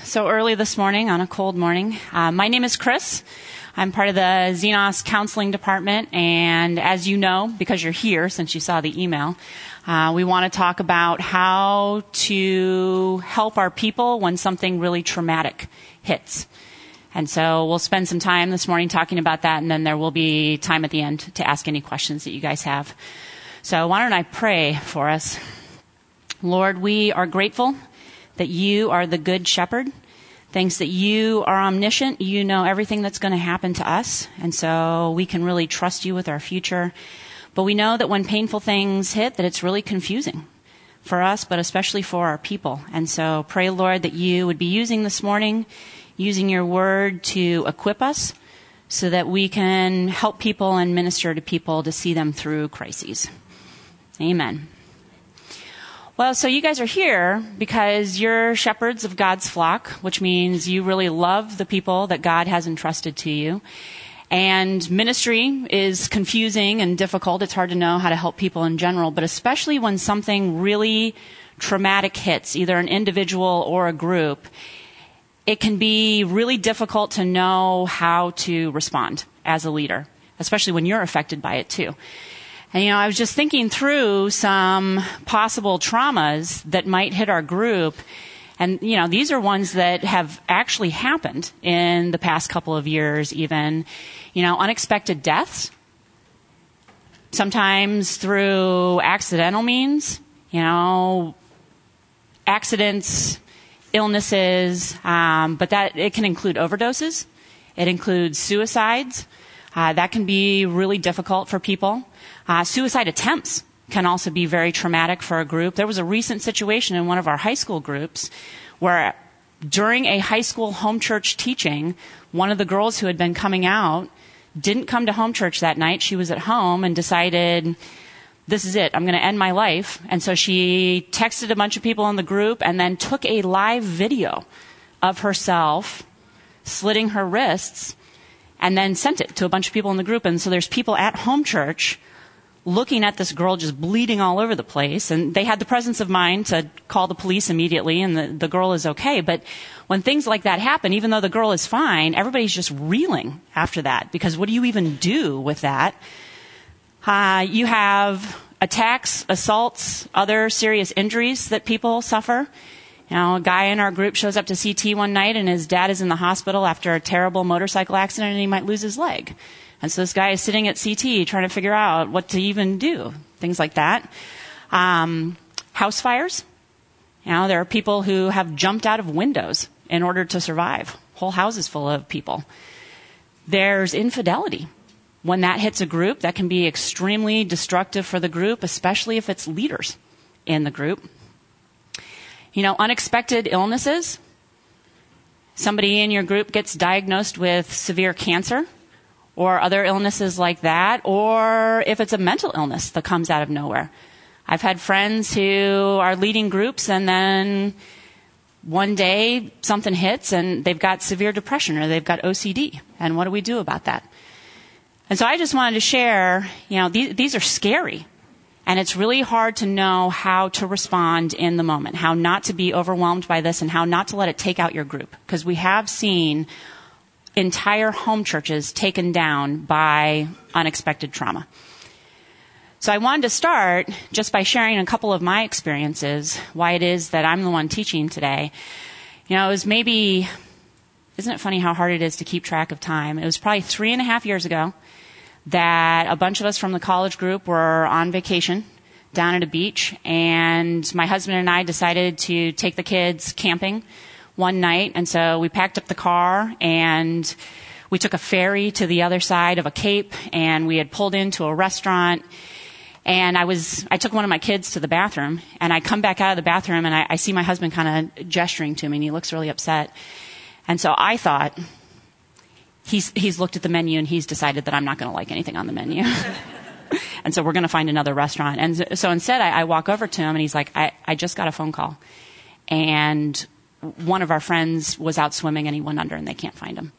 so early this morning on a cold morning. My name is Chris. I'm part of the Xenos Counseling Department, and as you know, because you're here since you saw the email, we want to talk about how to help our people when something really traumatic hits. And so we'll spend some time this morning talking about that, and then there will be time at the end to ask any questions that you guys have. So why don't I pray for us? Lord, we are grateful that you are the good shepherd. Thanks that you are omniscient. You know everything that's going to happen to us. And so we can really trust you with our future. But we know that when painful things hit, that it's really confusing for us, but especially for our people. And so pray, Lord, that you would be using this morning, using your word to equip us so that we can help people and minister to people to see them through crises. Amen. Well, so you guys are here because you're shepherds of God's flock, which means you really love the people that God has entrusted to you. And ministry is confusing and difficult. It's hard to know how to help people in general, but especially when something really traumatic hits, either an individual or a group, it can be really difficult to know how to respond as a leader, especially when you're affected by it too. And, I was just thinking through some possible traumas that might hit our group. And, these are ones that have actually happened in the past couple of years even. Unexpected deaths, sometimes through accidental means, accidents, illnesses, but that it can include overdoses. It includes suicides. That can be really difficult for people. Suicide attempts can also be very traumatic for a group. There was a recent situation in one of our high school groups where during a high school home church teaching, one of the girls who had been coming out didn't come to home church that night. She was at home and decided, this is it, I'm going to end my life. And so she texted a bunch of people in the group and then took a live video of herself slitting her wrists and then sent it to a bunch of people in the group. And so there's people at home church looking at this girl just bleeding all over the place. And they had the presence of mind to call the police immediately, and the girl is okay. But when things like that happen, even though the girl is fine, everybody's just reeling after that. Because what do you even do with that? You have attacks, assaults, other serious injuries that people suffer. A guy in our group shows up to CT one night, and his dad is in the hospital after a terrible motorcycle accident, and he might lose his leg. And so this guy is sitting at CT trying to figure out what to even do, things like that. House fires. There are people who have jumped out of windows in order to survive. Whole houses full of people. There's infidelity. When that hits a group, that can be extremely destructive for the group, especially if it's leaders in the group. Unexpected illnesses. Somebody in your group gets diagnosed with severe cancer or other illnesses like that, or if it's a mental illness that comes out of nowhere. I've had friends who are leading groups and then one day something hits and they've got severe depression or they've got OCD. And what do we do about that? And so I just wanted to share, these are scary. And it's really hard to know how to respond in the moment, how not to be overwhelmed by this and how not to let it take out your group. Because we have seen entire home churches taken down by unexpected trauma. So I wanted to start just by sharing a couple of my experiences, why it is that I'm the one teaching today. It was maybe, isn't it funny how hard it is to keep track of time? It was probably 3.5 years ago that a bunch of us from the college group were on vacation down at a beach, and my husband and I decided to take the kids camping one night. And so we packed up the car and we took a ferry to the other side of a cape, and we had pulled into a restaurant. And I took one of my kids to the bathroom, and I come back out of the bathroom and I see my husband kind of gesturing to me, and he looks really upset. And so I thought, he's looked at the menu and he's decided that I'm not going to like anything on the menu. And so we're going to find another restaurant. And so instead I walk over to him and he's like, I just got a phone call. And one of our friends was out swimming and he went under and they can't find him.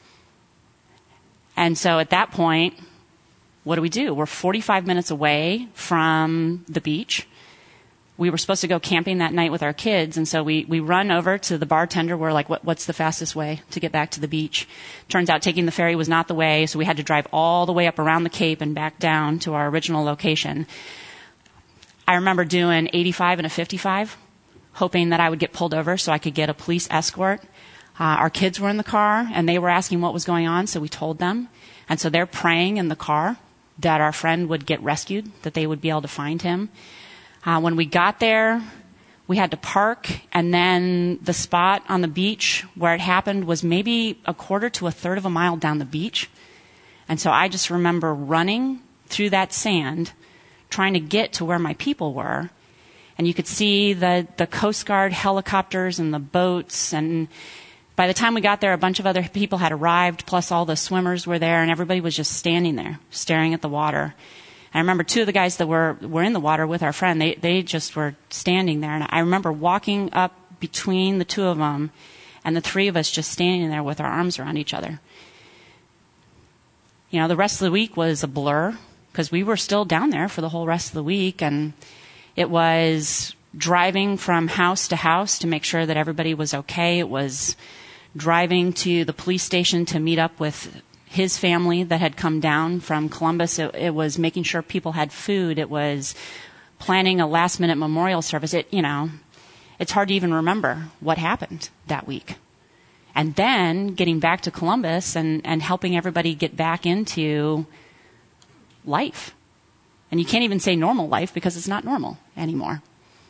And so at that point, what do? We're 45 minutes away from the beach. we were supposed to go camping that night with our kids, and so we run over to the bartender. We're like, what's the fastest way to get back to the beach? Turns out taking the ferry was not the way, so we had to drive all the way up around the Cape and back down to our original location. I remember doing 85 and a 55, hoping that I would get pulled over so I could get a police escort. Our kids were in the car, and they were asking what was going on, so we told them. And so they're praying in the car that our friend would get rescued, that they would be able to find him. When we got there, we had to park, and then the spot on the beach where it happened was maybe a quarter to a third of a mile down the beach. And so I just remember running through that sand, trying to get to where my people were. And you could see the Coast Guard helicopters and the boats. And by the time we got there, a bunch of other people had arrived, plus all the swimmers were there, and everybody was just standing there, staring at the water. I remember two of the guys that were in the water with our friend, they just were standing there. And I remember walking up between the two of them, and the three of us just standing there with our arms around each other. You know, the rest of the week was a blur, because we were still down there for the whole rest of the week, and it was driving from house to house to make sure that everybody was okay. It was driving to the police station to meet up with his family that had come down from Columbus. It was making sure people had food. It was planning a last-minute memorial service. It's hard to even remember what happened that week. And then getting back to Columbus and helping everybody get back into life. And you can't even say normal life because it's not normal anymore.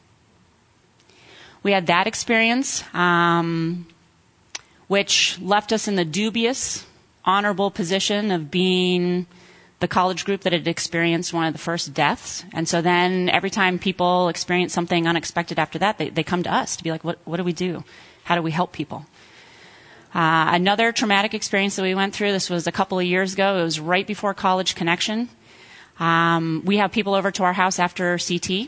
We had that experience, which left us in the dubious, honorable position of being the college group that had experienced one of the first deaths. And so then every time people experience something unexpected after that, they come to us to be like, what do we do? How do we help people? Another traumatic experience that we went through, this was a couple of years ago. It was right before College Connection. We have people over to our house after CT,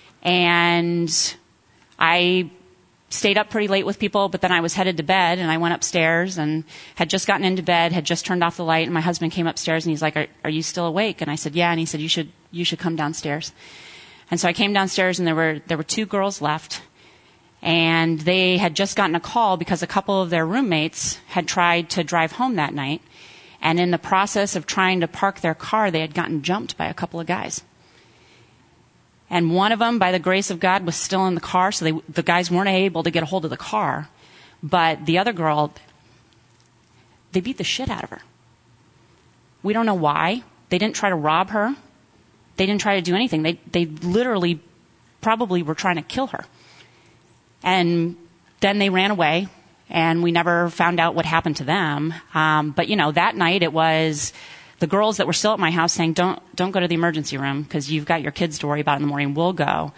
and I stayed up pretty late with people, but then I was headed to bed, and I went upstairs and had just gotten into bed, had just turned off the light, and my husband came upstairs, and he's like, are you still awake? And I said, yeah, and he said, you should come downstairs. And so I came downstairs, and there were two girls left, and they had just gotten a call because a couple of their roommates had tried to drive home that night, and in the process of trying to park their car, they had gotten jumped by a couple of guys. And one of them, by the grace of God, was still in the car, so the guys weren't able to get a hold of the car. But the other girl, they beat the shit out of her. We don't know why. They didn't try to rob her. They didn't try to do anything. They literally probably were trying to kill her. And then they ran away, and we never found out what happened to them. But, that night it was the girls that were still at my house saying, don't go to the emergency room because you've got your kids to worry about in the morning. We'll go.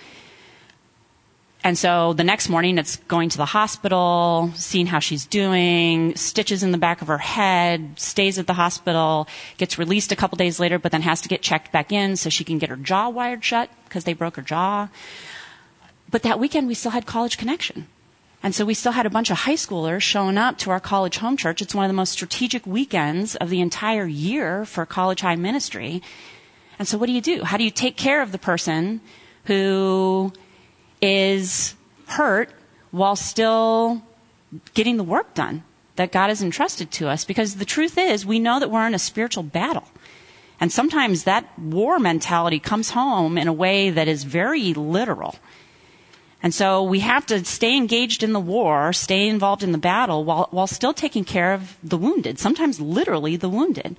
And so the next morning it's going to the hospital, seeing how she's doing, stitches in the back of her head, stays at the hospital, gets released a couple days later, but then has to get checked back in so she can get her jaw wired shut because they broke her jaw. But that weekend we still had College Connection. And so we still had a bunch of high schoolers showing up to our college home church. It's one of the most strategic weekends of the entire year for college high ministry. And so what do? How do you take care of the person who is hurt while still getting the work done that God has entrusted to us? Because the truth is, we know that we're in a spiritual battle. And sometimes that war mentality comes home in a way that is very literal. And so we have to stay engaged in the war, stay involved in the battle while still taking care of the wounded, sometimes literally the wounded.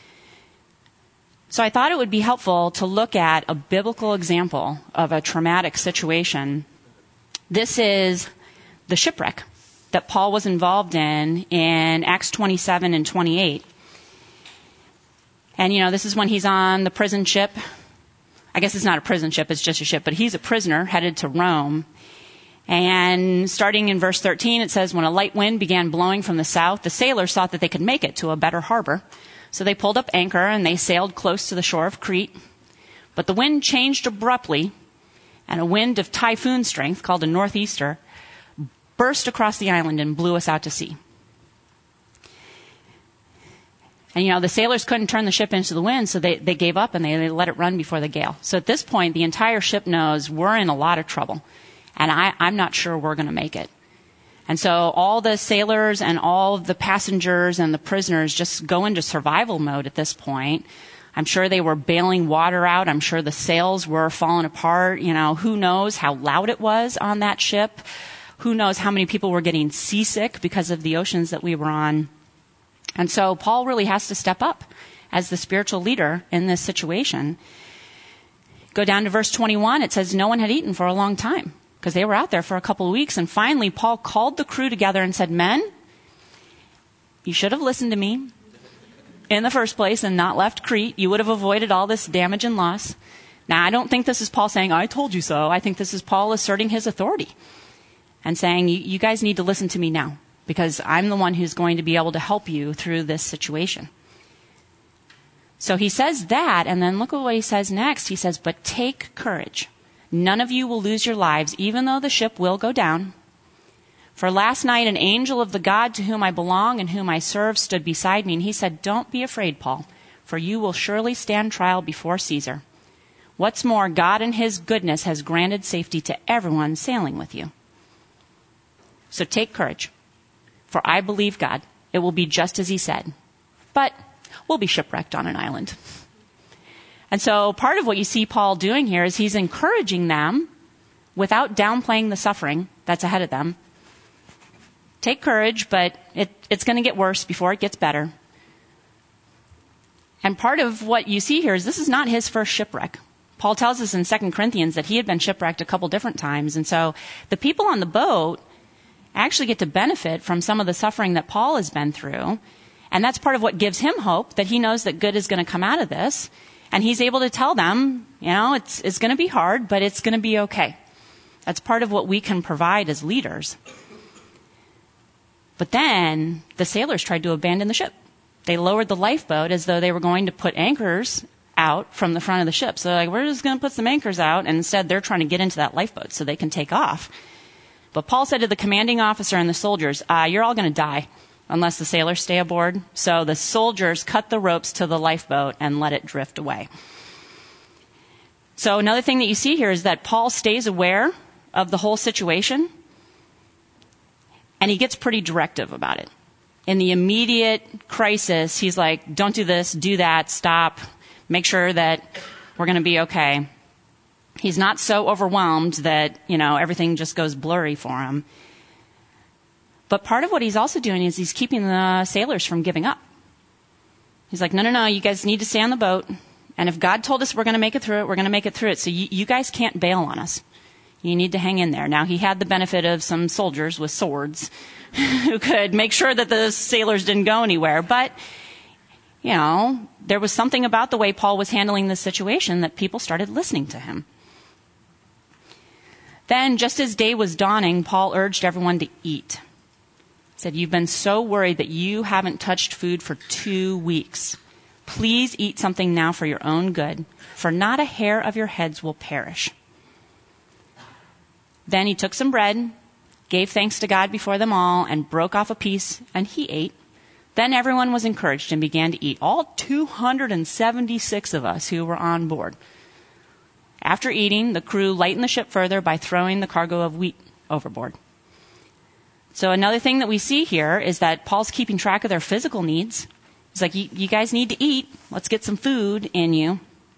So I thought it would be helpful to look at a biblical example of a traumatic situation. This is the shipwreck that Paul was involved in Acts 27 and 28. And, this is when he's on the prison ship. I guess it's not a prison ship, it's just a ship, but he's a prisoner headed to Rome. And starting in verse 13, it says, when a light wind began blowing from the south, the sailors thought that they could make it to a better harbor. So they pulled up anchor and they sailed close to the shore of Crete. But the wind changed abruptly, and a wind of typhoon strength, called a northeaster, burst across the island and blew us out to sea. And, the sailors couldn't turn the ship into the wind, so they gave up and they let it run before the gale. So at this point, the entire ship knows we're in a lot of trouble, and I'm not sure we're going to make it. And so all the sailors and all of the passengers and the prisoners just go into survival mode at this point. I'm sure they were bailing water out. I'm sure the sails were falling apart. Who knows how loud it was on that ship? Who knows how many people were getting seasick because of the oceans that we were on? And so Paul really has to step up as the spiritual leader in this situation. Go down to verse 21. It says no one had eaten for a long time because they were out there for a couple of weeks. And finally, Paul called the crew together and said, "Men, you should have listened to me in the first place and not left Crete. You would have avoided all this damage and loss." Now, I don't think this is Paul saying, "I told you so." I think this is Paul asserting his authority and saying, you guys need to listen to me now, because I'm the one who's going to be able to help you through this situation. So he says that, and then look at what he says next. He says, "But take courage. None of you will lose your lives, even though the ship will go down. For last night an angel of the God to whom I belong and whom I serve stood beside me, and he said, 'Don't be afraid, Paul, for you will surely stand trial before Caesar. What's more, God in his goodness has granted safety to everyone sailing with you. So take courage. For I believe God. It will be just as he said. But we'll be shipwrecked on an island.'" And so part of what you see Paul doing here is he's encouraging them without downplaying the suffering that's ahead of them. Take courage, but it's going to get worse before it gets better. And part of what you see here is this is not his first shipwreck. Paul tells us in 2 Corinthians that he had been shipwrecked a couple different times. And so the people on the boat actually get to benefit from some of the suffering that Paul has been through. And that's part of what gives him hope, that he knows that good is going to come out of this. And he's able to tell them, it's going to be hard, but it's going to be okay. That's part of what we can provide as leaders. But then the sailors tried to abandon the ship. They lowered the lifeboat as though they were going to put anchors out from the front of the ship. So we're just going to put some anchors out. And instead, they're trying to get into that lifeboat so they can take off. But Paul said to the commanding officer and the soldiers, "You're all going to die unless the sailors stay aboard." So the soldiers cut the ropes to the lifeboat and let it drift away. So another thing that you see here is that Paul stays aware of the whole situation, and he gets pretty directive about it. In the immediate crisis, he's like, "Don't do this, do that, stop, make sure that we're going to be okay." He's not so overwhelmed that, everything just goes blurry for him. But part of what he's also doing is he's keeping the sailors from giving up. He's like, no, you guys need to stay on the boat. And if God told us we're going to make it through it, we're going to make it through it. So you guys can't bail on us. You need to hang in there. Now, he had the benefit of some soldiers with swords who could make sure that the sailors didn't go anywhere. But, there was something about the way Paul was handling this situation that people started listening to him. Then, just as day was dawning, Paul urged everyone to eat. He said, "You've been so worried that you haven't touched food for 2 weeks. Please eat something now for your own good, for not a hair of your heads will perish." Then he took some bread, gave thanks to God before them all, and broke off a piece, and he ate. Then everyone was encouraged and began to eat, all 276 of us who were on board. After eating, the crew lightened the ship further by throwing the cargo of wheat overboard. So another thing that we see here is that Paul's keeping track of their physical needs. He's like, you guys need to eat. Let's get some food in you.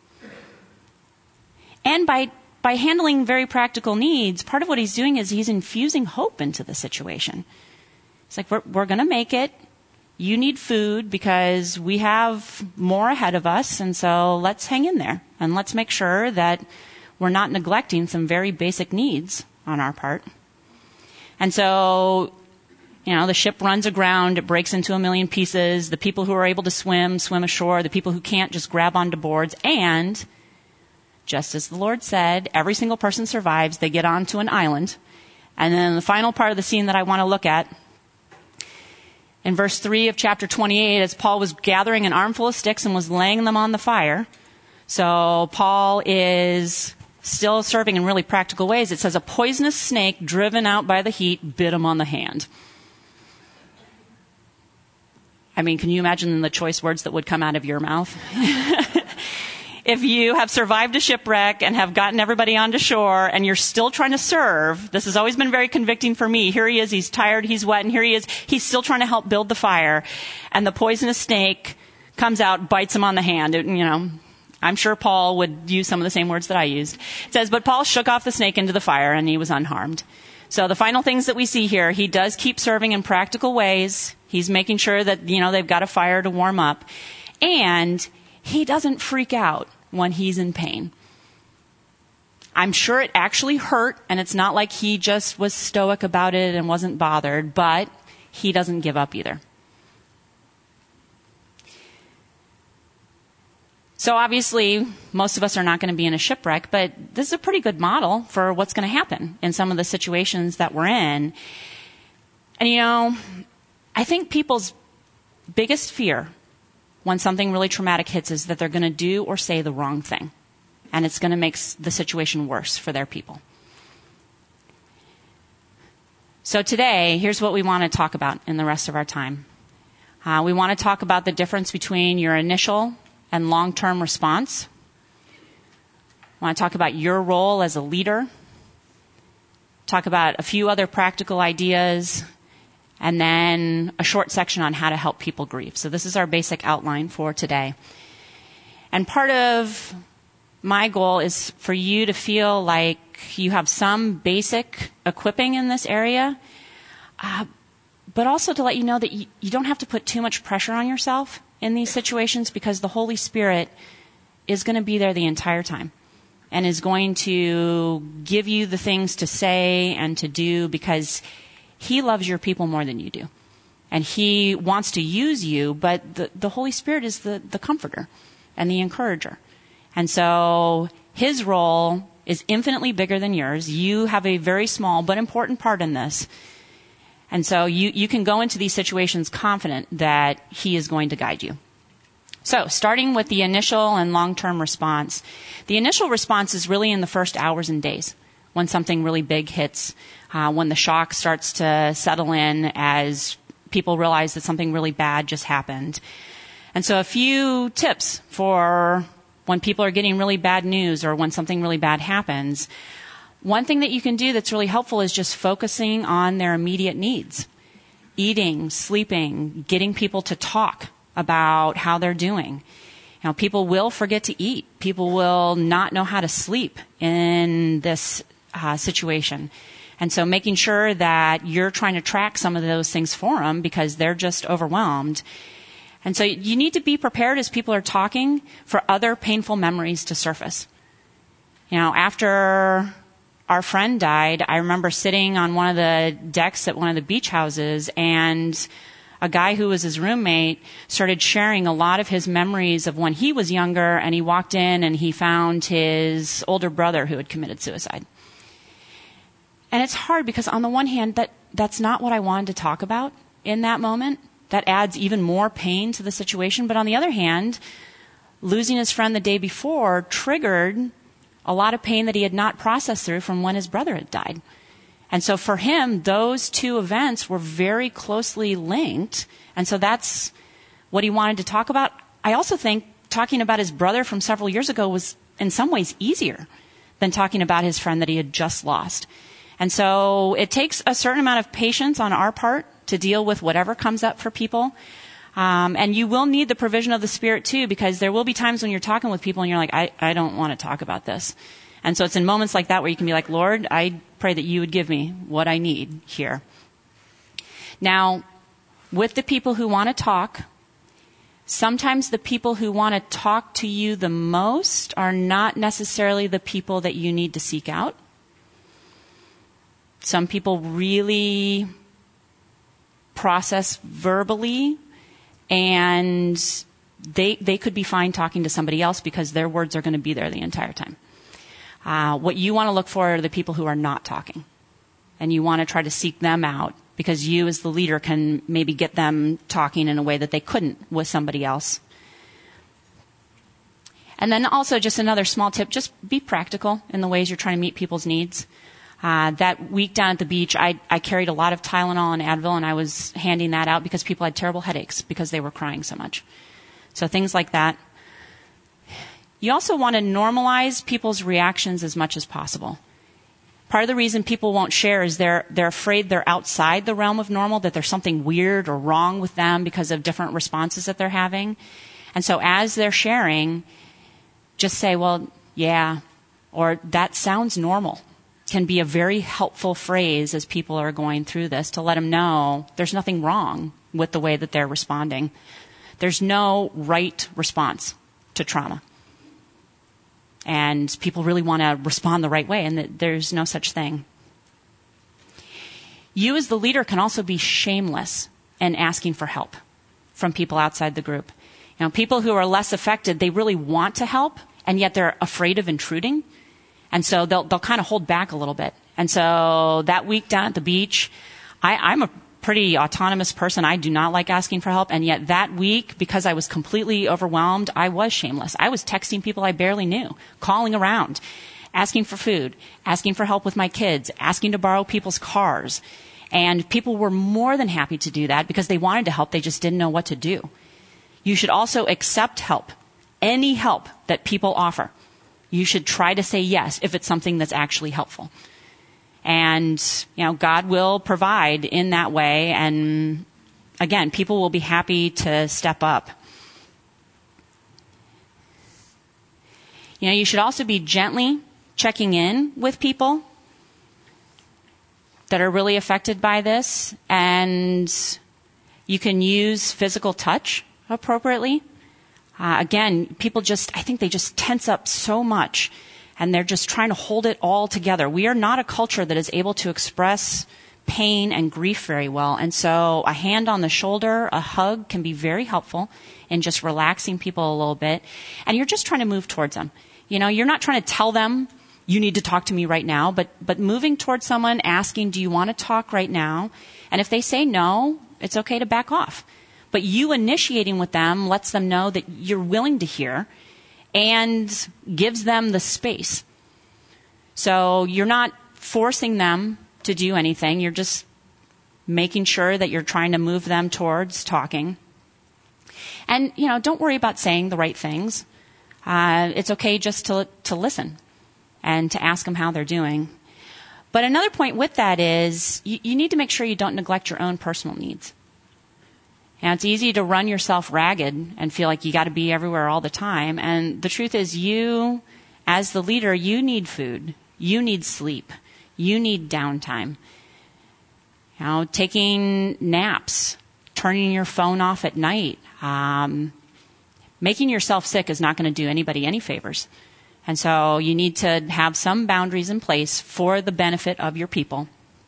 And by handling very practical needs, part of what he's doing is he's infusing hope into the situation. It's like, we're going to make it. You need food because we have more ahead of us, and so let's hang in there. And let's make sure that we're not neglecting some very basic needs on our part. And so, the ship runs aground, it breaks into 1,000,000 pieces. The people who are able to swim ashore. The people who can't just grab onto boards. And, just as the Lord said, every single person survives. They get onto an island. And then the final part of the scene that I want to look at, in verse 3 of chapter 28, as Paul was gathering an armful of sticks and was laying them on the fire. So Paul is still serving in really practical ways. It says, "A poisonous snake driven out by the heat bit him on the hand." I mean, can you imagine the choice words that would come out of your mouth? If you have survived a shipwreck and have gotten everybody onto shore and you're still trying to serve, this has always been very convicting for me. Here he is, he's tired, he's wet, and here he is, he's still trying to help build the fire. And the poisonous snake comes out, bites him on the hand. I'm sure Paul would use some of the same words that I used. It says, but Paul shook off the snake into the fire and he was unharmed. So the final things that we see here, he does keep serving in practical ways. He's making sure that, they've got a fire to warm up. And he doesn't freak out when he's in pain. I'm sure it actually hurt, and it's not like he just was stoic about it and wasn't bothered, but he doesn't give up either. So obviously, most of us are not going to be in a shipwreck, but this is a pretty good model for what's going to happen in some of the situations that we're in. And I think people's biggest fear when something really traumatic hits is that they're going to do or say the wrong thing. And it's going to make the situation worse for their people. So today, here's what we want to talk about in the rest of our time. We want to talk about the difference between your initial and long-term response. I want to talk about your role as a leader. Talk about a few other practical ideas. And then a short section on how to help people grieve. So this is our basic outline for today. And part of my goal is for you to feel like you have some basic equipping in this area, but also to let you know that you don't have to put too much pressure on yourself in these situations, because the Holy Spirit is going to be there the entire time and is going to give you the things to say and to do, because He loves your people more than you do. And He wants to use you, but the Holy Spirit is the comforter and the encourager. And so His role is infinitely bigger than yours. You have a very small but important part in this. And so you can go into these situations confident that He is going to guide you. So starting with the initial and long-term response. The initial response is really in the first hours and days when something really big hits, when the shock starts to settle in as people realize that something really bad just happened. And so a few tips for when people are getting really bad news or when something really bad happens. One thing that you can do that's really helpful is just focusing on their immediate needs. Eating, sleeping, getting people to talk about how they're doing. People will forget to eat. People will not know how to sleep in this situation. And so making sure that you're trying to track some of those things for them because they're just overwhelmed. And so you need to be prepared as people are talking for other painful memories to surface. After our friend died, I remember sitting on one of the decks at one of the beach houses, and a guy who was his roommate started sharing a lot of his memories of when he was younger, and he walked in and he found his older brother who had committed suicide. And it's hard because on the one hand, that's not what I wanted to talk about in that moment. That adds even more pain to the situation. But on the other hand, losing his friend the day before triggered a lot of pain that he had not processed through from when his brother had died. And so for him, those two events were very closely linked. And so that's what he wanted to talk about. I also think talking about his brother from several years ago was in some ways easier than talking about his friend that he had just lost. And so it takes a certain amount of patience on our part to deal with whatever comes up for people. And you will need the provision of the Spirit too, because there will be times when you're talking with people and you're like, I don't want to talk about this. And so it's in moments like that where you can be like, Lord, I pray that you would give me what I need here. Now, with the people who want to talk, sometimes the people who want to talk to you the most are not necessarily the people that you need to seek out. Some people really process verbally, and they could be fine talking to somebody else because their words are going to be there the entire time. What you want to look for are the people who are not talking, and you want to try to seek them out because you as the leader can maybe get them talking in a way that they couldn't with somebody else. And then also just another small tip, just be practical in the ways you're trying to meet people's needs. That week down at the beach, I carried a lot of Tylenol and Advil, and I was handing that out because people had terrible headaches because they were crying so much. So things like that. You also want to normalize people's reactions as much as possible. Part of the reason people won't share is they're afraid they're outside the realm of normal, that there's something weird or wrong with them because of different responses that they're having. And so as they're sharing, just say, well, yeah, or that sounds normal. Can be a very helpful phrase as people are going through this to let them know there's nothing wrong with the way that they're responding. There's no right response to trauma. And people really want to respond the right way, and there's no such thing. You as the leader can also be shameless in asking for help from people outside the group. You know, people who are less affected, they really want to help, and yet they're afraid of intruding. And so they'll kind of hold back a little bit. And so that week down at the beach, I'm a pretty autonomous person. I do not like asking for help. And yet that week, because I was completely overwhelmed, I was shameless. I was texting people I barely knew, calling around, asking for food, asking for help with my kids, asking to borrow people's cars. And people were more than happy to do that because they wanted to help. They just didn't know what to do. You should also accept help, any help that people offer. You should try to say yes if it's something that's actually helpful. And, you know, God will provide in that way. And again, people will be happy to step up. You know, you should also be gently checking in with people that are really affected by this. And you can use physical touch appropriately. Again, people I think they just tense up so much, and they're just trying to hold it all together. We are not a culture that is able to express pain and grief very well. And so a hand on the shoulder, a hug can be very helpful in just relaxing people a little bit. And you're just trying to move towards them. You know, you're not trying to tell them, you need to talk to me right now, but moving towards someone, asking, do you want to talk right now? And if they say no, it's okay to back off. But you initiating with them lets them know that you're willing to hear and gives them the space. So you're not forcing them to do anything. You're just making sure that you're trying to move them towards talking. And, you know, don't worry about saying the right things. It's okay just to listen and to ask them how they're doing. But another point with that is you need to make sure you don't neglect your own personal needs. Now, it's easy to run yourself ragged and feel like you got to be everywhere all the time. And the truth is, you, as the leader, you need food. You need sleep. You need downtime. You know, taking naps, turning your phone off at night. Making yourself sick is not going to do anybody any favors. And so you need to have some boundaries in place for the benefit of your people.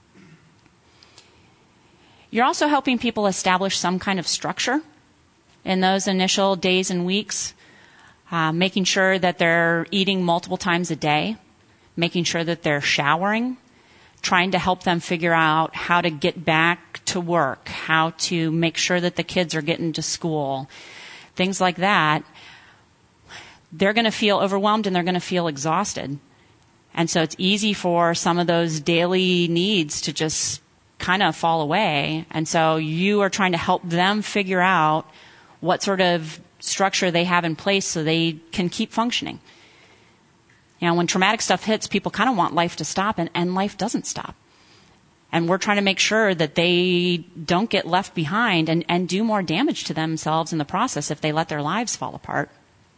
You're also helping people establish some kind of structure in those initial days and weeks, making sure that they're eating multiple times a day, making sure that they're showering, trying to help them figure out how to get back to work, how to make sure that the kids are getting to school, things like that. They're going to feel overwhelmed and they're going to feel exhausted. And so it's easy for some of those daily needs to just kind of fall away. And so you are trying to help them figure out what sort of structure they have in place so they can keep functioning. You know, when traumatic stuff hits, people kind of want life to stop, and life doesn't stop. And we're trying to make sure that they don't get left behind and do more damage to themselves in the process if they let their lives fall apart.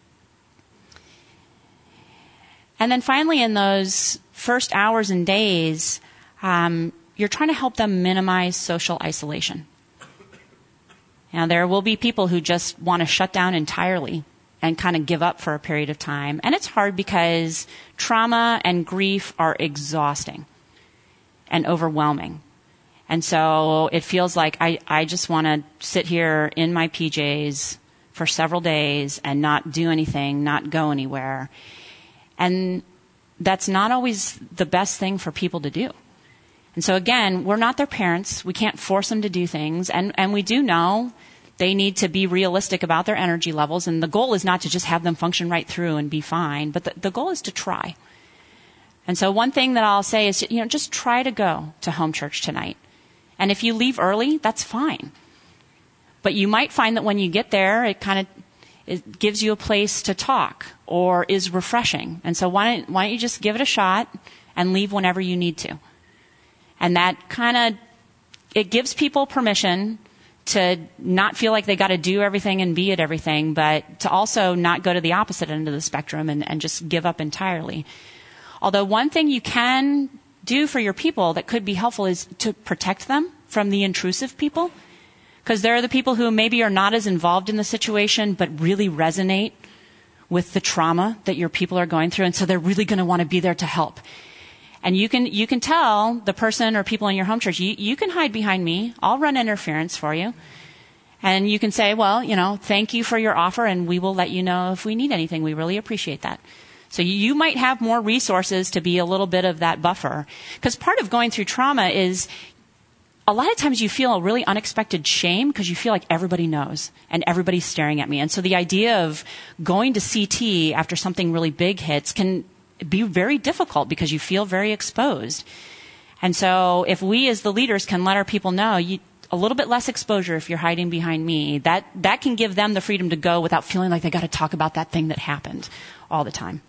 And then finally, in those first hours and days, you're trying to help them minimize social isolation. Now, there will be people who just want to shut down entirely and kind of give up for a period of time. And it's hard because trauma and grief are exhausting and overwhelming. And so it feels like I just want to sit here in my PJs for several days and not do anything, not go anywhere. And that's not always the best thing for people to do. And so again, we're not their parents. We can't force them to do things. And we do know they need to be realistic about their energy levels. And the goal is not to just have them function right through and be fine. But the goal is to try. And so one thing that I'll say is, just try to go to home church tonight. And if you leave early, that's fine. But you might find that when you get there, it gives you a place to talk or is refreshing. And so why don't you just give it a shot and leave whenever you need to. And that it gives people permission to not feel like they got to do everything and be at everything, but to also not go to the opposite end of the spectrum and just give up entirely. Although one thing you can do for your people that could be helpful is to protect them from the intrusive people. Because there are the people who maybe are not as involved in the situation, but really resonate with the trauma that your people are going through. And so they're really going to want to be there to help. And you can tell the person or people in your home church, you can hide behind me. I'll run interference for you. And you can say, well, thank you for your offer, and we will let you know if we need anything. We really appreciate that. So you might have more resources to be a little bit of that buffer. Because part of going through trauma is a lot of times you feel a really unexpected shame because you feel like everybody knows and everybody's staring at me. And so the idea of going to CT after something really big hits can be very difficult because you feel very exposed. And so if we as the leaders can let our people know, a little bit less exposure if you're hiding behind me, that can give them the freedom to go without feeling like they got to talk about that thing that happened all the time.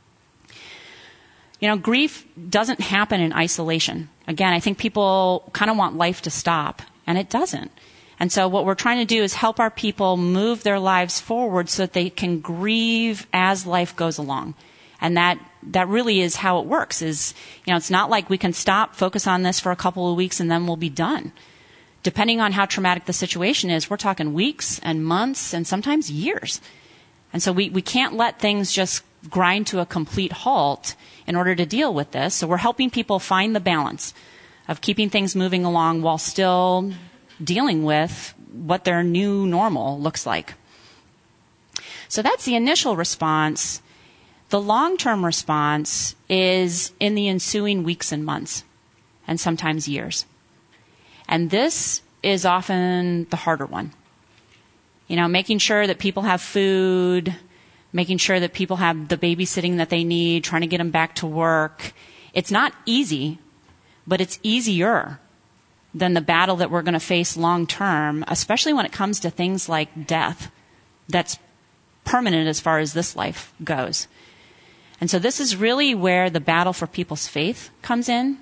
Grief doesn't happen in isolation. Again, I think people kind of want life to stop, and it doesn't. And so what we're trying to do is help our people move their lives forward so that they can grieve as life goes along. And that really is how it works. It's not like we can stop, focus on this for a couple of weeks, and then we'll be done. Depending on how traumatic the situation is, we're talking weeks and months and sometimes years. And so we can't let things just grind to a complete halt in order to deal with this. So we're helping people find the balance of keeping things moving along while still dealing with what their new normal looks like. So that's the initial response. The long-term response is in the ensuing weeks and months, and sometimes years. And this is often the harder one. Making sure that people have food, making sure that people have the babysitting that they need, trying to get them back to work. It's not easy, but it's easier than the battle that we're going to face long term, especially when it comes to things like death that's permanent as far as this life goes. And so this is really where the battle for people's faith comes in.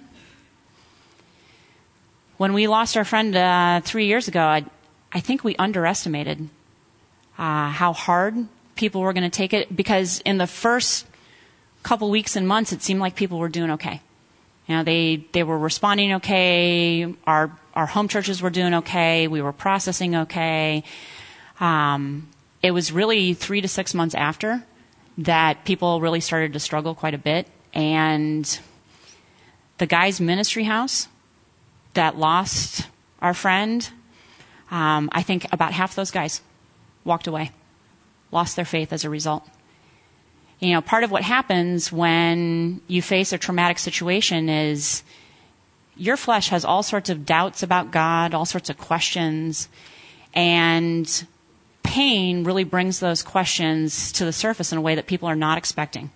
When we lost our friend 3 years ago, I think we underestimated how hard people were going to take it, because in the first couple weeks and months, it seemed like people were doing okay. They were responding okay. Our home churches were doing okay. We were processing okay. It was really 3 to 6 months after that people really started to struggle quite a bit. And the guy's ministry house that lost our friend, I think about half those guys walked away, lost their faith as a result. Part of what happens when you face a traumatic situation is your flesh has all sorts of doubts about God, all sorts of questions, and pain really brings those questions to the surface in a way that people are not expecting.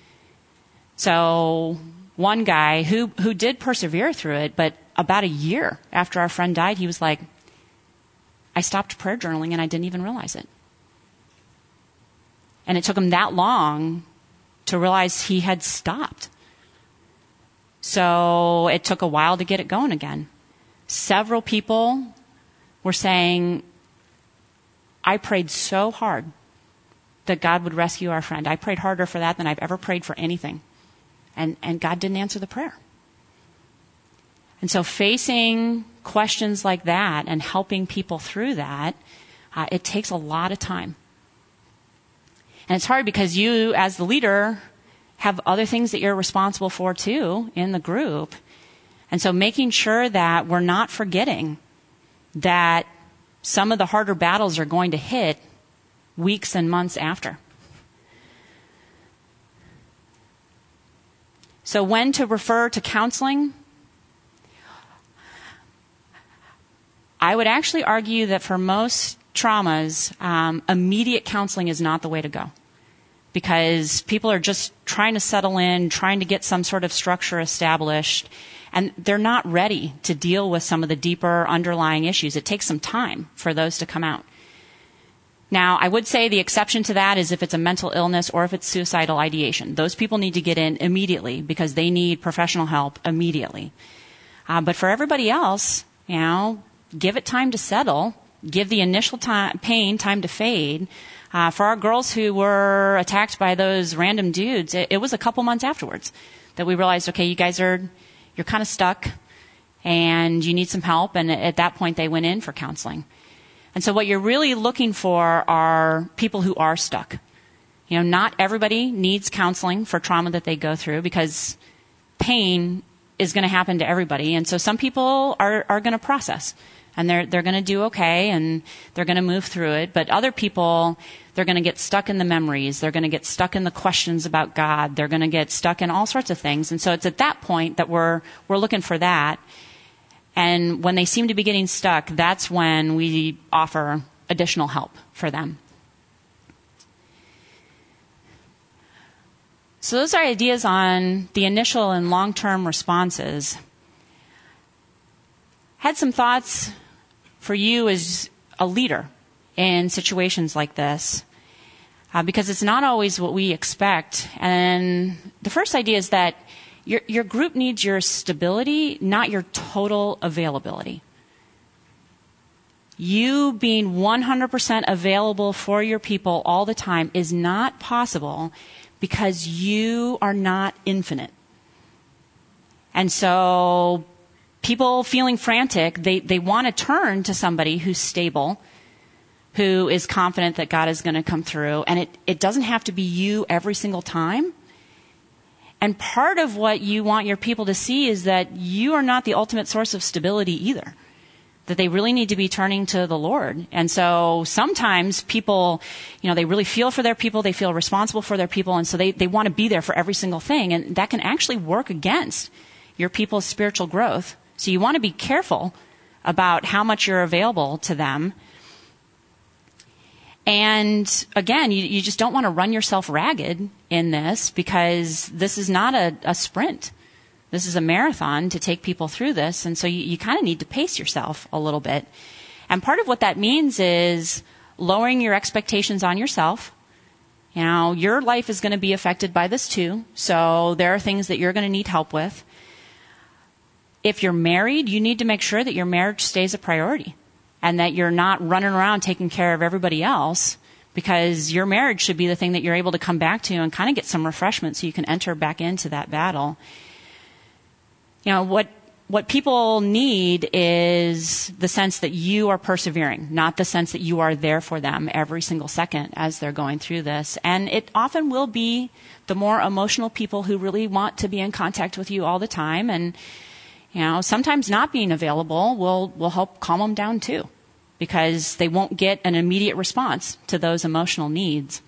So one guy who did persevere through it, but about a year after our friend died, he was like, I stopped prayer journaling and I didn't even realize it. And it took him that long to realize he had stopped. So it took a while to get it going again. Several people were saying, I prayed so hard that God would rescue our friend. I prayed harder for that than I've ever prayed for anything. And God didn't answer the prayer. And so facing questions like that and helping people through that, it takes a lot of time. And it's hard because you, as the leader, have other things that you're responsible for too in the group. And so making sure that we're not forgetting that some of the harder battles are going to hit weeks and months after. So when to refer to counseling? I would actually argue that for most traumas, immediate counseling is not the way to go. because people are just trying to settle in, trying to get some sort of structure established, and they're not ready to deal with some of the deeper underlying issues. It takes some time for those to come out. Now, I would say the exception to that is if it's a mental illness or if it's suicidal ideation. Those people need to get in immediately because they need professional help immediately. But for everybody else, give it time to settle. Give the initial pain time to fade. For our girls who were attacked by those random dudes, it was a couple months afterwards that we realized, okay, you guys you're kind of stuck and you need some help. And at that point, they went in for counseling. And so what you're really looking for are people who are stuck. Not everybody needs counseling for trauma that they go through because pain is going to happen to everybody. And so some people are going to process and they're going to do okay and they're going to move through it. But other people, they're going to get stuck in the memories. They're going to get stuck in the questions about God. They're going to get stuck in all sorts of things. And so it's at that point that we're looking for that. And when they seem to be getting stuck, that's when we offer additional help for them. So those are ideas on the initial and long-term responses. Had some thoughts for you as a leader in situations like this, because it's not always what we expect. And the first idea is that your group needs your stability, not your total availability. You being 100% available for your people all the time is not possible because you are not infinite. And so people feeling frantic, they want to turn to somebody who's stable, who is confident that God is going to come through. And it doesn't have to be you every single time. And part of what you want your people to see is that you are not the ultimate source of stability either. That they really need to be turning to the Lord. And so sometimes people, they really feel for their people, they feel responsible for their people, and so they want to be there for every single thing. And that can actually work against your people's spiritual growth. So you want to be careful about how much you're available to them. And again, you just don't want to run yourself ragged in this because this is not a sprint. This is a marathon to take people through this. And so you kind of need to pace yourself a little bit. And part of what that means is lowering your expectations on yourself. Your life is going to be affected by this too. So there are things that you're going to need help with. If you're married, you need to make sure that your marriage stays a priority. And that you're not running around taking care of everybody else, because your marriage should be the thing that you're able to come back to and kind of get some refreshment so you can enter back into that battle. What people need is the sense that you are persevering, not the sense that you are there for them every single second as they're going through this. And it often will be the more emotional people who really want to be in contact with you all the time. And sometimes not being available will help calm them down too, because they won't get an immediate response to those emotional needs.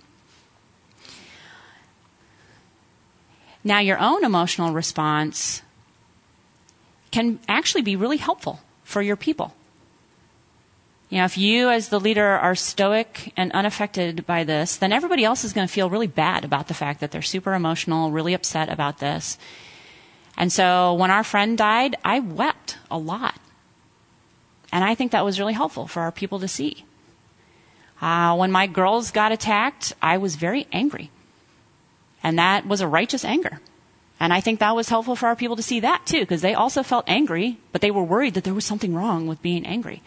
Now, your own emotional response can actually be really helpful for your people. If you as the leader are stoic and unaffected by this, then everybody else is going to feel really bad about the fact that they're super emotional, really upset about this. And so when our friend died, I wept a lot. And I think that was really helpful for our people to see. When my girls got attacked, I was very angry. And that was a righteous anger. And I think that was helpful for our people to see that too, because they also felt angry, but they were worried that there was something wrong with being angry.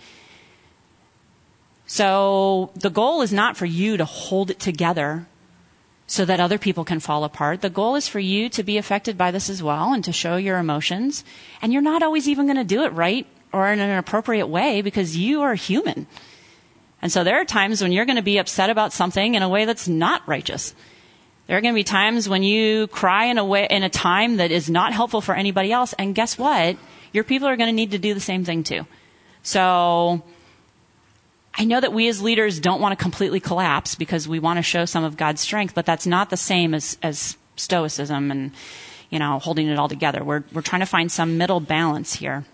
So the goal is not for you to hold it together so that other people can fall apart. The goal is for you to be affected by this as well and to show your emotions. And you're not always even going to do it right or in an appropriate way because you are human. And so there are times when you're going to be upset about something in a way that's not righteous. There are going to be times when you cry in a time that is not helpful for anybody else. And guess what? Your people are going to need to do the same thing too. So I know that we as leaders don't want to completely collapse because we want to show some of God's strength, but that's not the same as stoicism and, holding it all together. We're trying to find some middle balance here.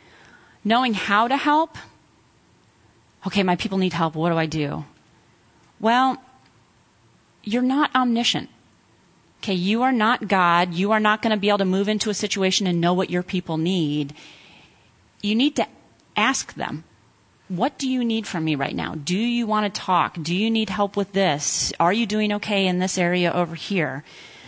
Knowing how to help. Okay, my people need help. What do I do? Well, you're not omniscient. Okay, you are not God. You are not going to be able to move into a situation and know what your people need. You need to ask them, what do you need from me right now? Do you want to talk? Do you need help with this? Are you doing okay in this area over here?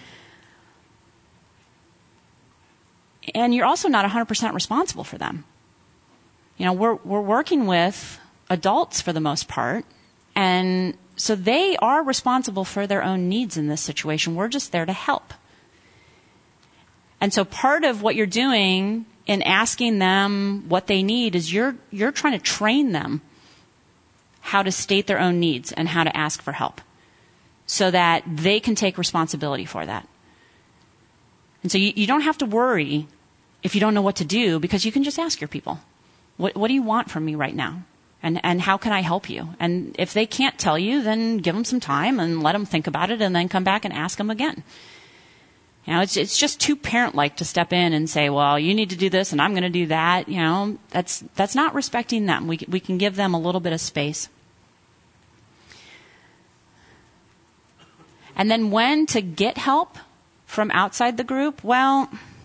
And you're also not 100% responsible for them. You know, we're working with adults for the most part, and so they are responsible for their own needs in this situation. We're just there to help. And so part of what you're doing in asking them what they need is you're trying to train them how to state their own needs and how to ask for help so that they can take responsibility for that. And so you don't have to worry if you don't know what to do, because you can just ask your people, what do you want from me right now? And how can I help you? And if they can't tell you, then give them some time and let them think about it and then come back and ask them again. You know, it's just too parent-like to step in and say, well, you need to do this and I'm going to do that. You know, that's not respecting them. We can give them a little bit of space. And then when to get help from outside the group? Well,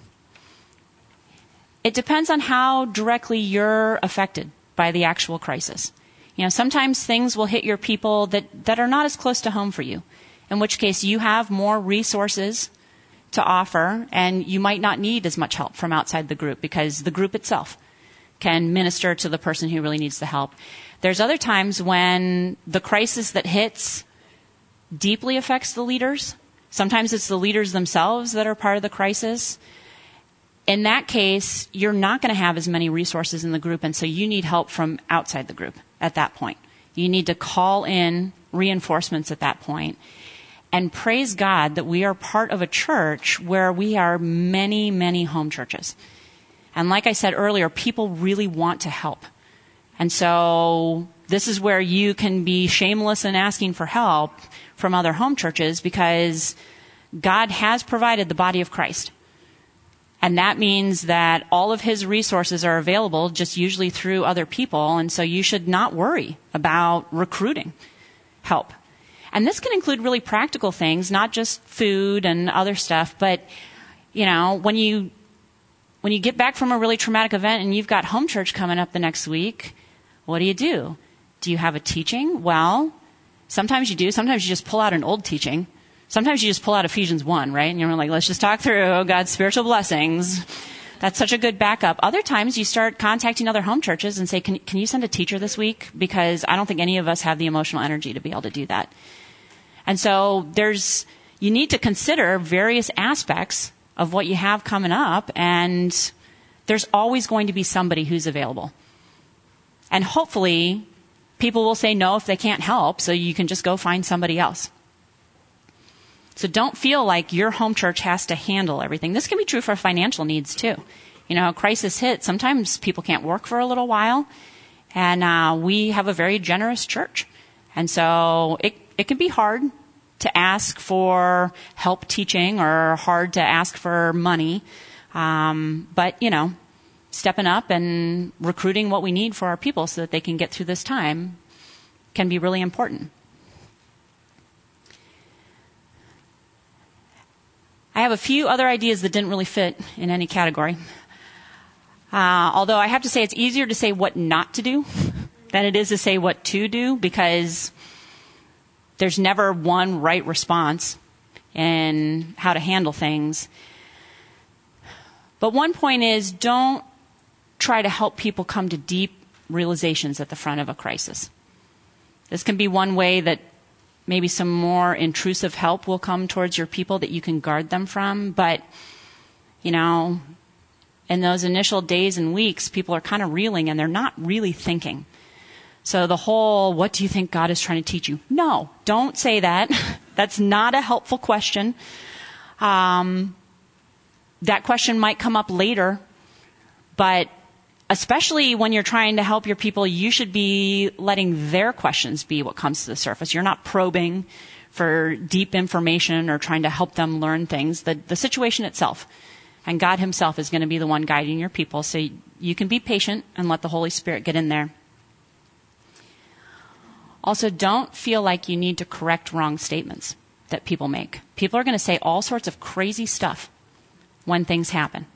it depends on how directly you're affected by the actual crisis. You know, sometimes things will hit your people that are not as close to home for you, in which case you have more resources to offer and you might not need as much help from outside the group because the group itself can minister to the person who really needs the help. There's other times when the crisis that hits deeply affects the leaders. Sometimes it's the leaders themselves that are part of the crisis. In that case, you're not going to have as many resources in the group, and so you need help from outside the group at that point. You need to call in reinforcements at that point. And praise God that we are part of a church where we are many, many home churches. And like I said earlier, people really want to help. And so this is where you can be shameless in asking for help from other home churches, because God has provided the body of Christ. And that means that all of his resources are available just usually through other people. And so you should not worry about recruiting help. And this can include really practical things, not just food and other stuff. But, you know, when you get back from a really traumatic event and you've got home church coming up the next week, what do? Do you have a teaching? Well, sometimes you do. Sometimes you just pull out an old teaching. Sometimes you just pull out Ephesians 1, right? And you're like, let's just talk through God's spiritual blessings. That's such a good backup. Other times you start contacting other home churches and say, can you send a teacher this week? Because I don't think any of us have the emotional energy to be able to do that. And so you need to consider various aspects of what you have coming up, and there's always going to be somebody who's available. And hopefully people will say no if they can't help, so you can just go find somebody else. So don't feel like your home church has to handle everything. This can be true for financial needs too. You know, a crisis hits. Sometimes people can't work for a little while, and we have a very generous church. And so it can be hard to ask for help teaching or hard to ask for money. But, you know, stepping up and recruiting what we need for our people so that they can get through this time can be really important. I have a few other ideas that didn't really fit in any category. Although I have to say it's easier to say what not to do than it is to say what to do, because there's never one right response in how to handle things. But one point is, don't try to help people come to deep realizations at the front of a crisis. This can be one way that maybe some more intrusive help will come towards your people that you can guard them from. But, you know, in those initial days and weeks, people are kind of reeling and they're not really thinking. So the whole, what do you think God is trying to teach you? No, don't say that. That's not a helpful question. That question might come up later, but especially when you're trying to help your people, you should be letting their questions be what comes to the surface. You're not probing for deep information or trying to help them learn things. The situation itself and God himself is going to be the one guiding your people. So you can be patient and let the Holy Spirit get in there. Also, don't feel like you need to correct wrong statements that people make. People are going to say all sorts of crazy stuff when things happen.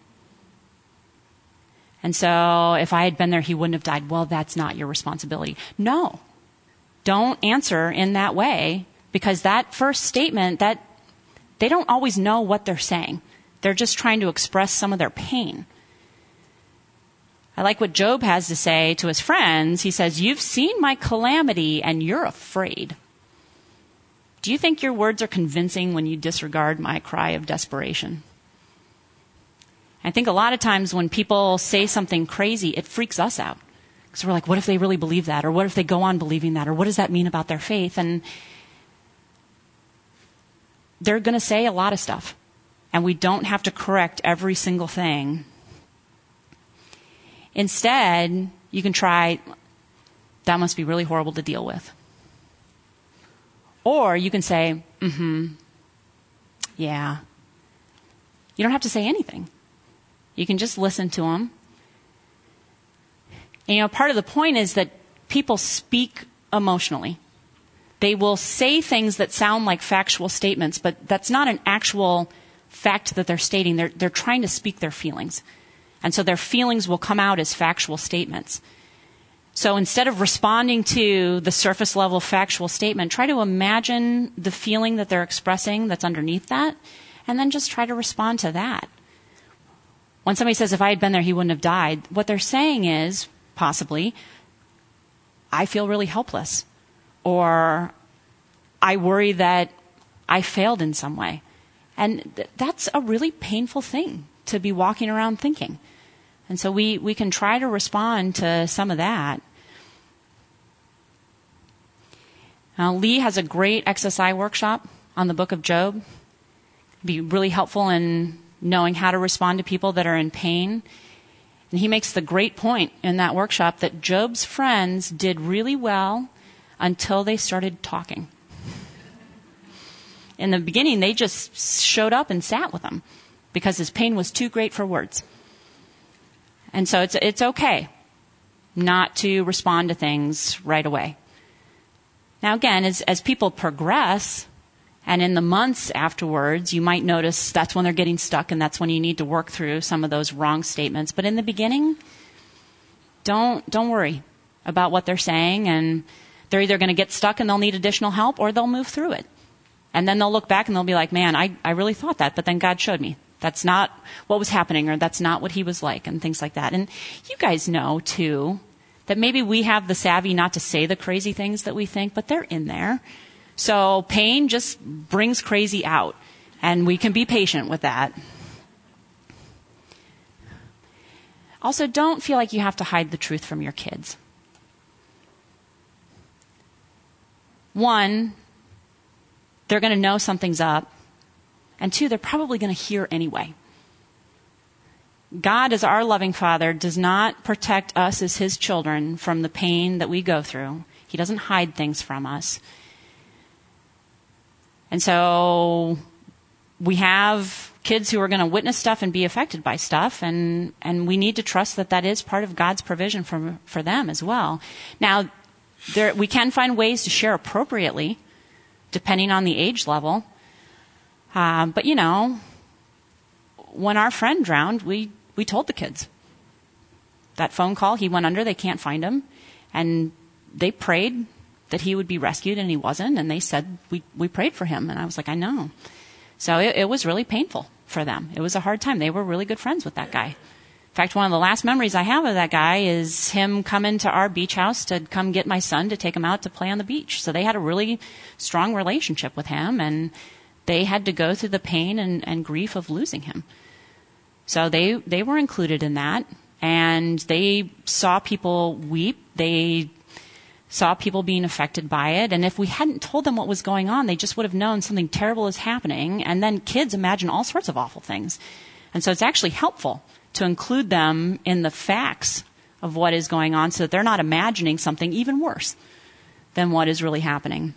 And so, if I had been there, he wouldn't have died. Well, that's not your responsibility. No. Don't answer in that way, because that first statement, that they don't always know what they're saying. They're just trying to express some of their pain. I like what Job has to say to his friends. He says, "You've seen my calamity and you're afraid. Do you think your words are convincing when you disregard my cry of desperation?" I think a lot of times when people say something crazy, it freaks us out. Because we're like, what if they really believe that? Or what if they go on believing that? Or what does that mean about their faith? And they're going to say a lot of stuff. And we don't have to correct every single thing. Instead, you can try, that must be really horrible to deal with. Or you can say, yeah. You don't have to say anything. You can just listen to them. And, part of the point is that people speak emotionally. They will say things that sound like factual statements, but that's not an actual fact that they're stating. They're trying to speak their feelings. And so their feelings will come out as factual statements. So instead of responding to the surface level factual statement, try to imagine the feeling that they're expressing that's underneath that, and then just try to respond to that. When somebody says, if I had been there, he wouldn't have died, what they're saying is, possibly, I feel really helpless. Or I worry that I failed in some way. And that's a really painful thing to be walking around thinking. And so we can try to respond to some of that. Now, Lee has a great XSI workshop on the book of Job. It'd be really helpful in knowing how to respond to people that are in pain. And he makes the great point in that workshop that Job's friends did really well until they started talking. In the beginning, they just showed up and sat with him because his pain was too great for words. And so it's okay not to respond to things right away. Now again, as people progress, and in the months afterwards, you might notice that's when they're getting stuck, and that's when you need to work through some of those wrong statements. But in the beginning, don't worry about what they're saying, and they're either going to get stuck and they'll need additional help, or they'll move through it. And then they'll look back and they'll be like, man, I really thought that, but then God showed me. That's not what was happening, or that's not what he was like, and things like that. And you guys know, too, that maybe we have the savvy not to say the crazy things that we think, but they're in there. So pain just brings crazy out, and we can be patient with that. Also, don't feel like you have to hide the truth from your kids. One, they're going to know something's up. And two, they're probably going to hear anyway. God, as our loving Father, does not protect us as his children from the pain that we go through. He doesn't hide things from us. And so we have kids who are going to witness stuff and be affected by stuff, and we need to trust that that is part of God's provision for them as well. Now, we can find ways to share appropriately, depending on the age level. But, when our friend drowned, we told the kids. That phone call, he went under, they can't find him. And they prayed that he would be rescued, and he wasn't. And they said, we prayed for him. And I was like, I know. So it was really painful for them. It was a hard time. They were really good friends with that guy. In fact, one of the last memories I have of that guy is him coming to our beach house to come get my son to take him out to play on the beach. So they had a really strong relationship with him, and they had to go through the pain and grief of losing him. So they were included in that, and they saw people weep. They saw people being affected by it, and if we hadn't told them what was going on, they just would have known something terrible is happening, and then kids imagine all sorts of awful things. And so it's actually helpful to include them in the facts of what is going on so that they're not imagining something even worse than what is really happening.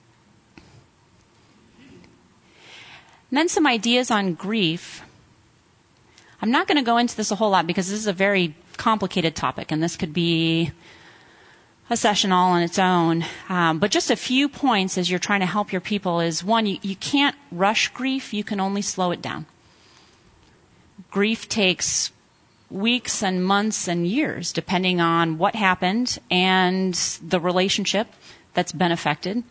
And then some ideas on grief. I'm not going to go into this a whole lot because this is a very complicated topic, and this could be a session all on its own. But just a few points as you're trying to help your people is, one, you can't rush grief. You can only slow it down. Grief takes weeks and months and years, depending on what happened and the relationship that's been affected.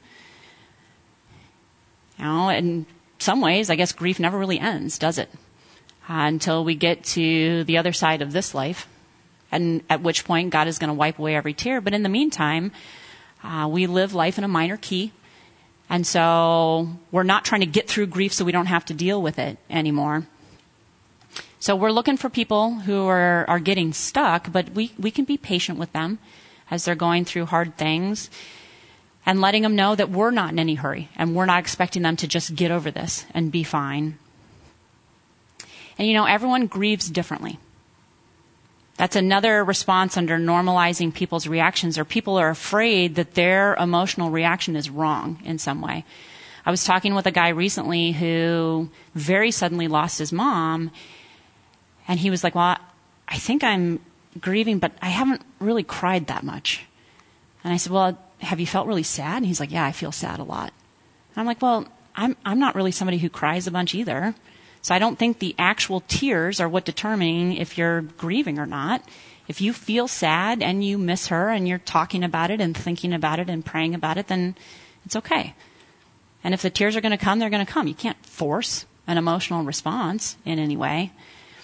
In some ways, I guess grief never really ends, does it? Until we get to the other side of this life, and at which point God is going to wipe away every tear. But in the meantime, we live life in a minor key, and so we're not trying to get through grief so we don't have to deal with it anymore. So we're looking for people who are getting stuck, but we can be patient with them as they're going through hard things and letting them know that we're not in any hurry and we're not expecting them to just get over this and be fine. And everyone grieves differently. That's another response under normalizing people's reactions, or people are afraid that their emotional reaction is wrong in some way. I was talking with a guy recently who very suddenly lost his mom. And he was like, well, I think I'm grieving, but I haven't really cried that much. And I said, well, have you felt really sad? And he's like, yeah, I feel sad a lot. And I'm like, well, I'm not really somebody who cries a bunch either. So I don't think the actual tears are what determining if you're grieving or not. If you feel sad and you miss her and you're talking about it and thinking about it and praying about it, then it's okay. And if the tears are going to come, they're going to come. You can't force an emotional response in any way.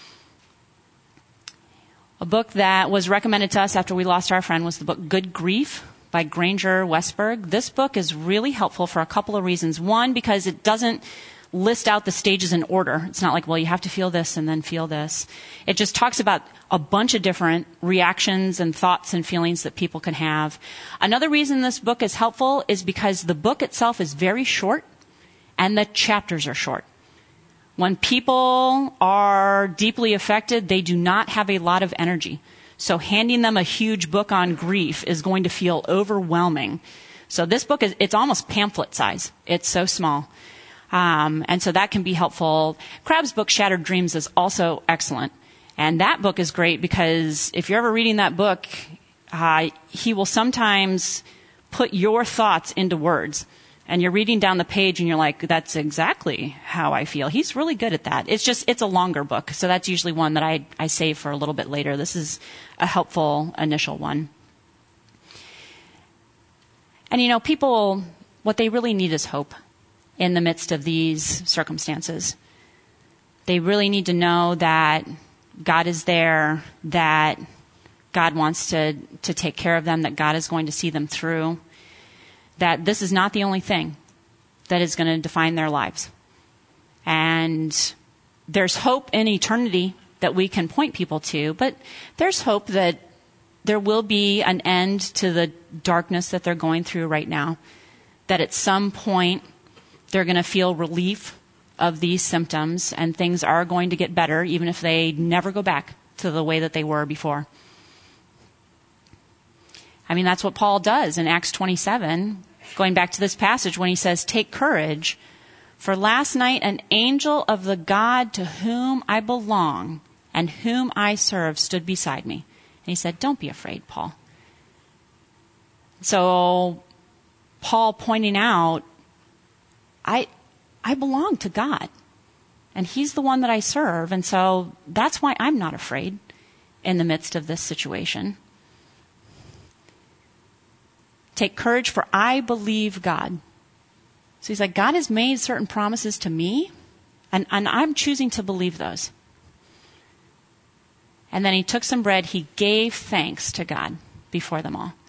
A book that was recommended to us after we lost our friend was the book Good Grief by Granger Westberg. This book is really helpful for a couple of reasons. One, because it doesn't list out the stages in order. It's not like, well, you have to feel this and then feel this. It just talks about a bunch of different reactions and thoughts and feelings that people can have. Another reason this book is helpful is because the book itself is very short and the chapters are short. When people are deeply affected, they do not have a lot of energy. So handing them a huge book on grief is going to feel overwhelming. So this book it's almost pamphlet size. It's so small. And so that can be helpful. Crabb's book, Shattered Dreams, is also excellent. And that book is great because if you're ever reading that book, he will sometimes put your thoughts into words. And you're reading down the page and you're like, that's exactly how I feel. He's really good at that. It's a longer book. So that's usually one that I save for a little bit later. This is a helpful initial one. And people, what they really need is hope in the midst of these circumstances. They really need to know that God is there, that God wants to take care of them, that God is going to see them through. That this is not the only thing that is going to define their lives. And there's hope in eternity that we can point people to, but there's hope that there will be an end to the darkness that they're going through right now. That at some point they're going to feel relief of these symptoms and things are going to get better, even if they never go back to the way that they were before. I mean, that's what Paul does in Acts 27, going back to this passage when he says, take courage, for last night an angel of the God to whom I belong and whom I serve stood beside me. And he said, don't be afraid, Paul. So Paul pointing out, I belong to God, and he's the one that I serve, and so that's why I'm not afraid in the midst of this situation. Take courage, for I believe God. So he's like, God has made certain promises to me, and I'm choosing to believe those. And then he took some bread, he gave thanks to God before them all.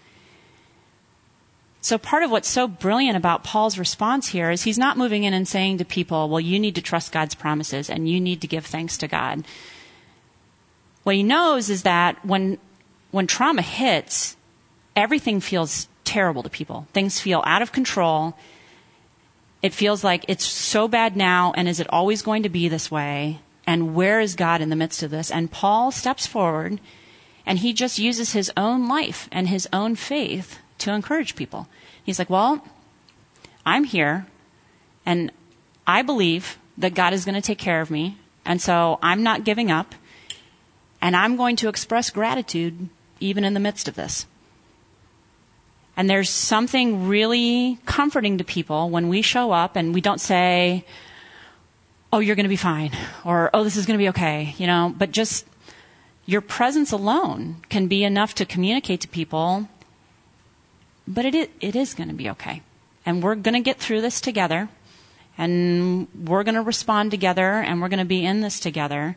So part of what's so brilliant about Paul's response here is he's not moving in and saying to people, well, you need to trust God's promises and you need to give thanks to God. What he knows is that when trauma hits, everything feels terrible to people. Things feel out of control. It feels like it's so bad now, and is it always going to be this way? And where is God in the midst of this? And Paul steps forward, and he just uses his own life and his own faith to encourage people. He's like, well, I'm here, and I believe that God is going to take care of me, and so I'm not giving up, and I'm going to express gratitude even in the midst of this. And there's something really comforting to people when we show up and we don't say, oh, you're going to be fine, or, oh, this is going to be okay, but just your presence alone can be enough to communicate to people, but it is going to be okay. And we're going to get through this together, and we're going to respond together, and we're going to be in this together.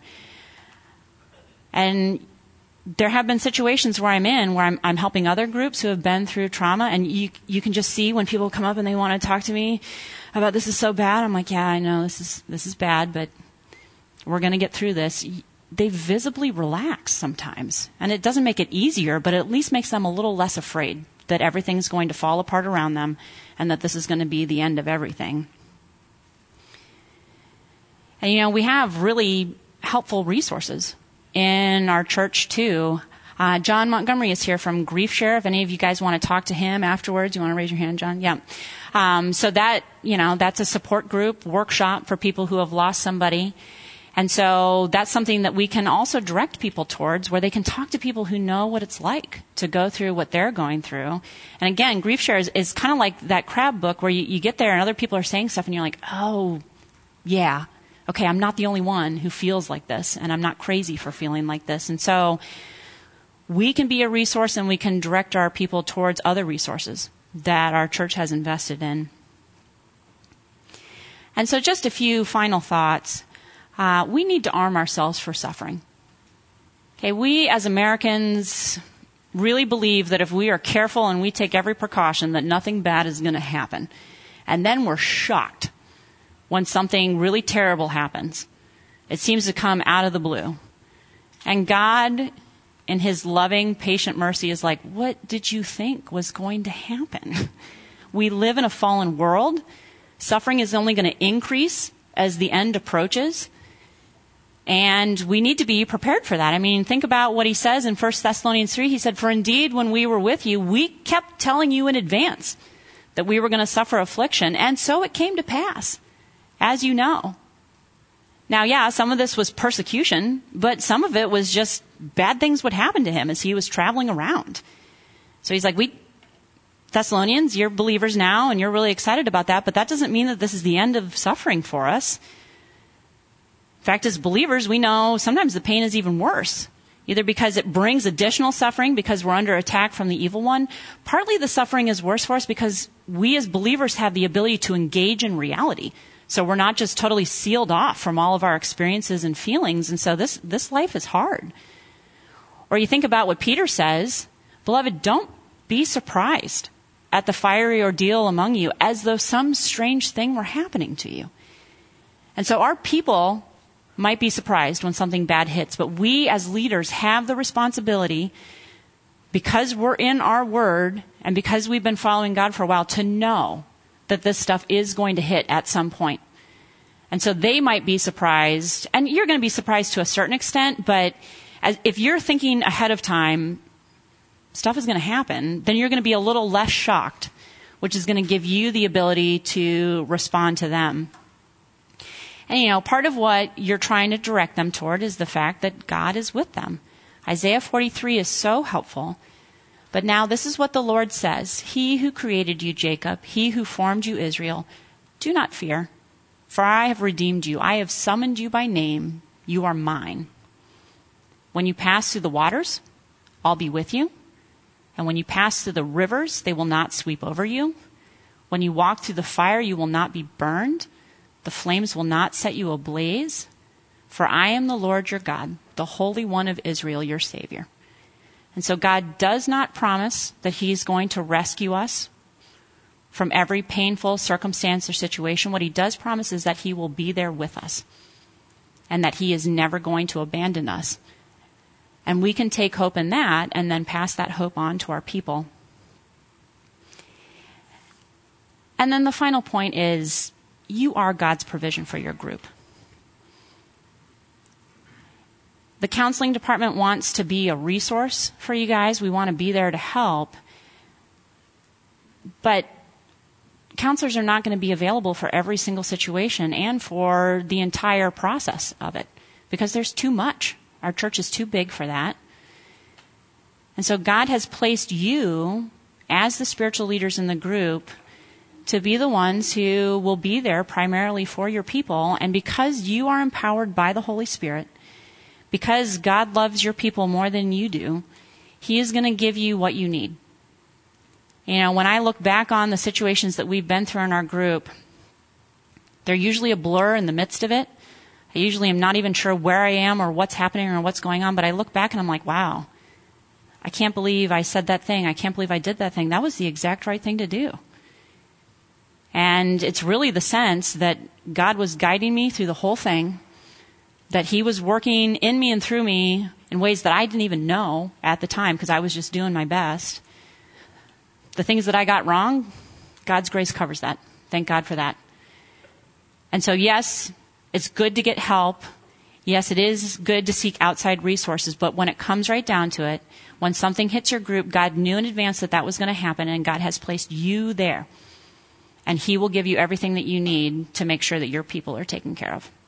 And there have been situations where I'm helping other groups who have been through trauma, and you can just see when people come up and they want to talk to me about this is so bad. I'm like, yeah, I know this is bad, but we're going to get through this. They visibly relax sometimes, and it doesn't make it easier, but it at least makes them a little less afraid that everything's going to fall apart around them and that this is going to be the end of everything. And we have really helpful resources in our church too. John Montgomery is here from Grief Share. If any of you guys want to talk to him afterwards, you want to raise your hand, John? Yeah. So that, that's a support group workshop for people who have lost somebody. And so that's something that we can also direct people towards, where they can talk to people who know what it's like to go through what they're going through. And again, Grief Share is kind of like that crab book where you get there and other people are saying stuff and you're like, oh, yeah. Okay, I'm not the only one who feels like this, and I'm not crazy for feeling like this. And so we can be a resource, and we can direct our people towards other resources that our church has invested in. And so just a few final thoughts. We need to arm ourselves for suffering. Okay, we as Americans really believe that if we are careful and we take every precaution, that nothing bad is going to happen. And then we're shocked when something really terrible happens. It seems to come out of the blue. And God, in his loving, patient mercy, is like, what did you think was going to happen? We live in a fallen world. Suffering is only going to increase as the end approaches. And we need to be prepared for that. I mean, think about what he says in 1 Thessalonians 3. He said, for indeed, when we were with you, we kept telling you in advance that we were going to suffer affliction. And so it came to pass, as you know. Now, yeah, some of this was persecution, but some of it was just bad things would happen to him as he was traveling around. So he's like, Thessalonians, you're believers now, and you're really excited about that, but that doesn't mean that this is the end of suffering for us. In fact, as believers, we know sometimes the pain is even worse, either because it brings additional suffering because we're under attack from the evil one. Partly the suffering is worse for us because we as believers have the ability to engage in reality. So we're not just totally sealed off from all of our experiences and feelings. And so this life is hard. Or you think about what Peter says, beloved, don't be surprised at the fiery ordeal among you as though some strange thing were happening to you. And so our people might be surprised when something bad hits, but we as leaders have the responsibility, because we're in our word and because we've been following God for a while, to know that this stuff is going to hit at some point. And so they might be surprised, and you're going to be surprised to a certain extent, but if you're thinking ahead of time, stuff is going to happen, then you're going to be a little less shocked, which is going to give you the ability to respond to them. And, part of what you're trying to direct them toward is the fact that God is with them. Isaiah 43 is so helpful. But now this is what the Lord says. He who created you, Jacob, he who formed you, Israel, do not fear, for I have redeemed you. I have summoned you by name. You are mine. When you pass through the waters, I'll be with you. And when you pass through the rivers, they will not sweep over you. When you walk through the fire, you will not be burned. The flames will not set you ablaze. For I am the Lord your God, the Holy One of Israel, your Savior. And so God does not promise that he's going to rescue us from every painful circumstance or situation. What he does promise is that he will be there with us and that he is never going to abandon us. And we can take hope in that and then pass that hope on to our people. And then the final point is, you are God's provision for your group. The counseling department wants to be a resource for you guys. We want to be there to help. But counselors are not going to be available for every single situation and for the entire process of it because there's too much. Our church is too big for that. And so God has placed you as the spiritual leaders in the group to be the ones who will be there primarily for your people. And because you are empowered by the Holy Spirit, because God loves your people more than you do, He is going to give you what you need. You know, when I look back on the situations that we've been through in our group, they're usually a blur in the midst of it. I usually am not even sure where I am or what's happening or what's going on, but I look back and I'm like, wow, I can't believe I said that thing. I can't believe I did that thing. That was the exact right thing to do. And it's really the sense that God was guiding me through the whole thing, that He was working in me and through me in ways that I didn't even know at the time because I was just doing my best. The things that I got wrong, God's grace covers that. Thank God for that. And so, yes, it's good to get help. Yes, it is good to seek outside resources. But when it comes right down to it, when something hits your group, God knew in advance that that was going to happen, and God has placed you there. And He will give you everything that you need to make sure that your people are taken care of.